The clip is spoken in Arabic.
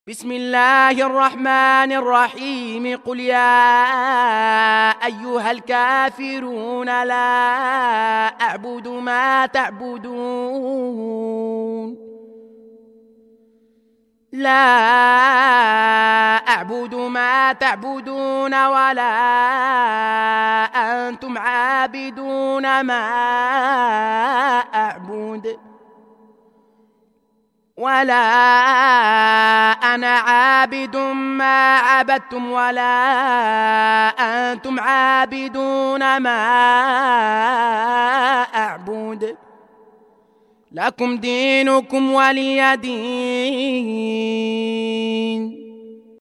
بسم الله الرحمن الرحيم. قل يا أيها الكافرون لا أعبد ما تعبدون ولا أنتم عابدون ما أعبد ولا أنا عابد ما عبدتم ولا أنتم عابدون ما أعبد لكم دينكم ولي دين.